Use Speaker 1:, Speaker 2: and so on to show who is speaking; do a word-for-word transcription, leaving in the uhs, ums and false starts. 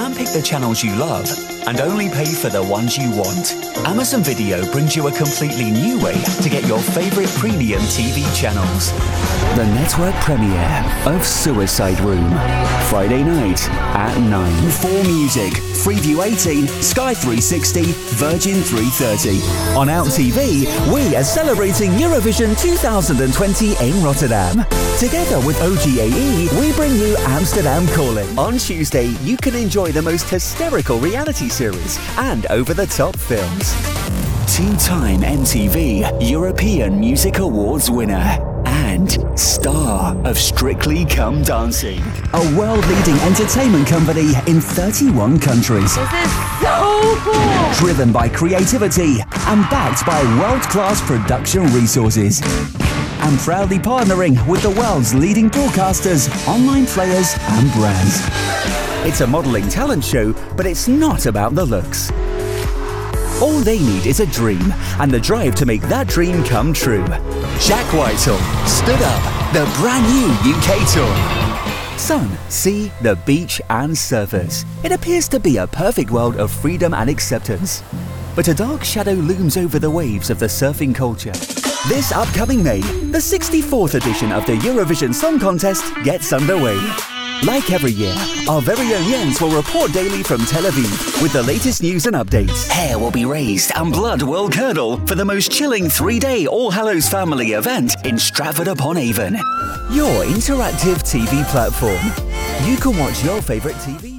Speaker 1: Handpick the channels you love and only pay for the ones you want. Amazon Video brings you a completely new way to get your favourite premium T V channels. The network premiere of Suicide Room. Friday night at nine. four Music, Freeview eighteen, Sky three sixty, Virgin three thirty. On Out T V, we are celebrating Eurovision two thousand twenty in Rotterdam. Together with O G A E, we bring you Amsterdam Calling. On Tuesday, you can enjoy the most hysterical reality series and over-the-top films. Two-time M T V European Music Awards winner and star of Strictly Come Dancing. A world-leading entertainment company in thirty-one countries.
Speaker 2: This is so cool!
Speaker 1: Driven by creativity and backed by world-class production resources. And proudly partnering with the world's leading broadcasters, online players and brands. It's a modelling talent show, but it's not about the looks. All they need is a dream and the drive to make that dream come true. Jack Whitehall, Stood Up, the brand new U K tour. Sun, sea, the beach and surfers. It appears to be a perfect world of freedom and acceptance. But a dark shadow looms over the waves of the surfing culture. This upcoming May, the sixty-fourth edition of the Eurovision Song Contest gets underway. Like every year, our very own Jens will report daily from Tel Aviv with the latest news and updates. Hair will be raised and blood will curdle for the most chilling three-day All Hallows family event in Stratford-upon-Avon. Your interactive T V platform. You can watch your favourite T V